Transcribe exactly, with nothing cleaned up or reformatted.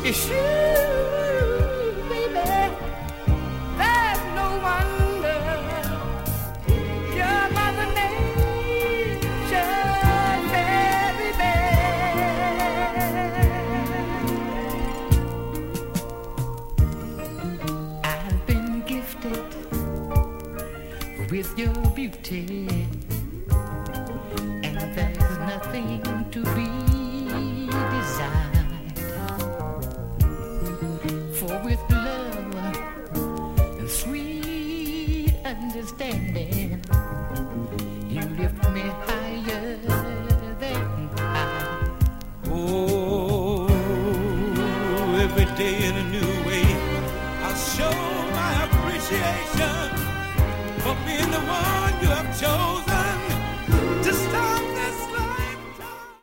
It's you, baby. There's no wonder. You're Mother Nature, baby. I've been gifted with your beauty, and there's nothing to be desired. For with love and sweet understanding,